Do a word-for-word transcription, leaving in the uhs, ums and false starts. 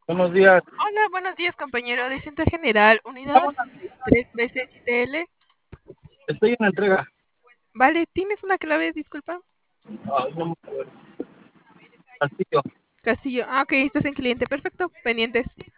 Buenos días. Hola, buenos días, compañero de Centro General, unidad Vamos a- tres veces I T L. Estoy en la entrega. Vale, ¿tienes una clave? Disculpa. Ay, no me acuerdo. Castillo. Castillo. Ah, ok, estás en cliente. Perfecto. Pendientes.